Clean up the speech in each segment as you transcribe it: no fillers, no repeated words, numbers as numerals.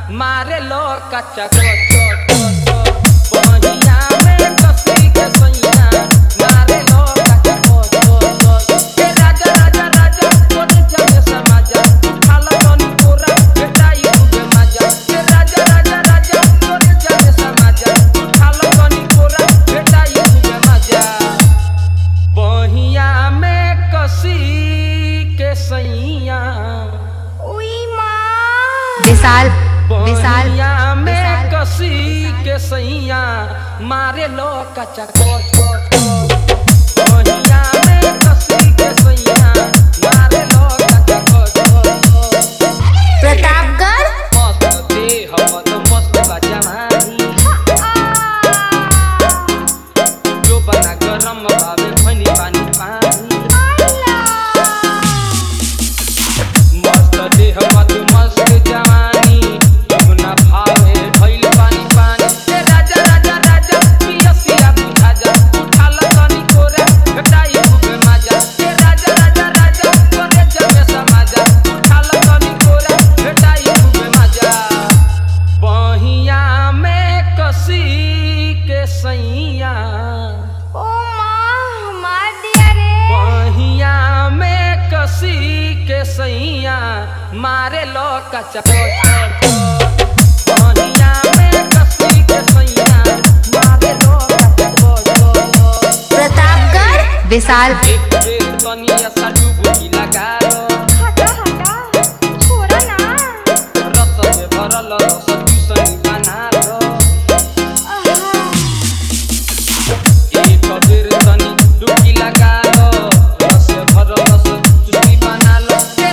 मारे लो कच्चा बहिया में कसी के सैया मारे लो कच्चा राजा राजा राजा तोरे जगे समाजा खाला तनी पूरा बेटाई खूबे मजा राजा राजा राजा तोरे जगे समाजा खाला तनी पूरा बेटाई खूबे मजा बहिया में कसी के सैया बहिया में कसी के सैया मारे लो कच्चा बहिया में कसी के सैया मारे लो कच्चा प्रतापगढ़ मस्त देह मत मस्त बजवानी जो बना गरम भावे खनी पानी पानी मस्त देह मत मस्त जवानी सैया मारे लो कच्चा बहिया में कसी के सैया मारे लो प्रतापगढ़ विशाल एक बेर तनिया सा डुबकी लगा लो छोड़ा ना रस में भरल रस चूसनी बना लो एक बेर तनी डुबकी लगा लो रस में भरल रस चूसनी बना लो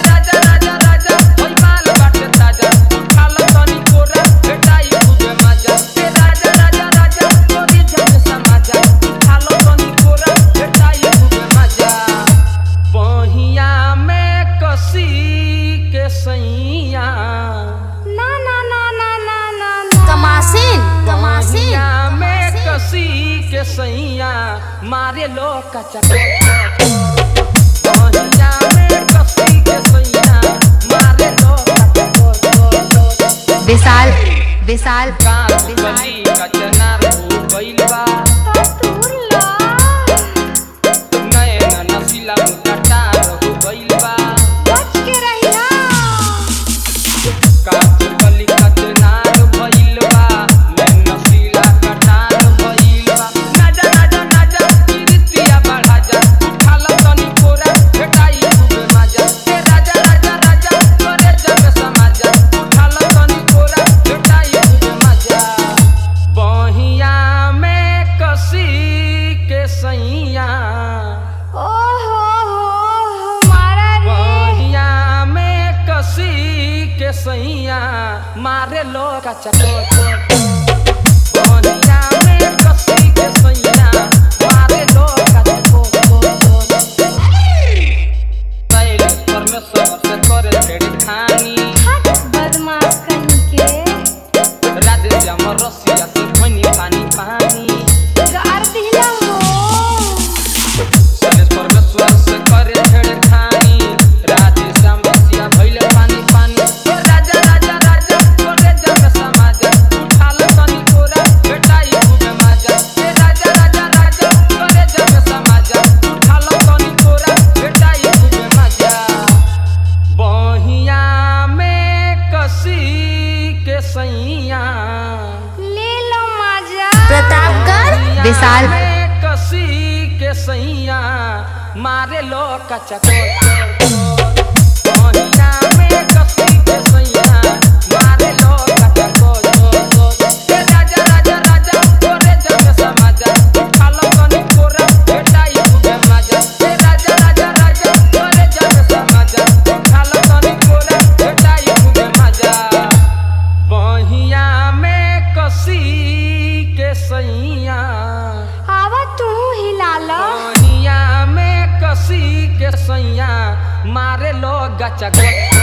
सैया मारे लो कच्चा बहिया में कसी के सैया मारे लो विशाल विशाल गली कचना हो गइल बा नैन नसीला मुकटा हो गइल बा बच के रहिया काच गली कचना भइल बा नैन नसीला कटा भइल बा राजा राजा राजा कीर्तिया बढ़ा जा खाला तनी पूरा बेटाई खूबे मजा राजा राजा राजा तोरे जगे समाजा खाला तनी पूरा बेटाई खूबे मजा बहिया में कसी के सैया बहिया में कसी के सैया मारे लो कच्चा बहिया में कसी के सैया मारे लो कच्चा परमेश्वर से करे छेड़ी खानी बदमाश कहीं के राधे श्याम रसिया से खनी पानी पानी गार दिला हो सनेश परमेश्वर से करे छेड़ी खानी राधे श्याम रसिया भइले पानी पानी राजा राजा राजा तोरे जगे समाजा उठाल तनी तोरा बेटाई खूबे मजा राजा राजा राजा तोरे जगे समाजा उठाल तनी तोरा बेटाई खूबे मजा बहिया में कसी के सैया ले लो मजा प्रतापगढ़ विशाल में कसी के सैया मारे लो कच्चा बहिया में कसी के सैया मारे लो कच्चा राजा राजा राजा तोरे जगे समाजा खाला तनी पूरा बेटाई खूबे मजा राजा राजा राजा तोरे जगे समाजा खाला तनी पूरा बेटाई खूबे मजा बहिया में कसी के सैया आवा तू हिला लो बहिया में कसी के सैया मारे लो गचा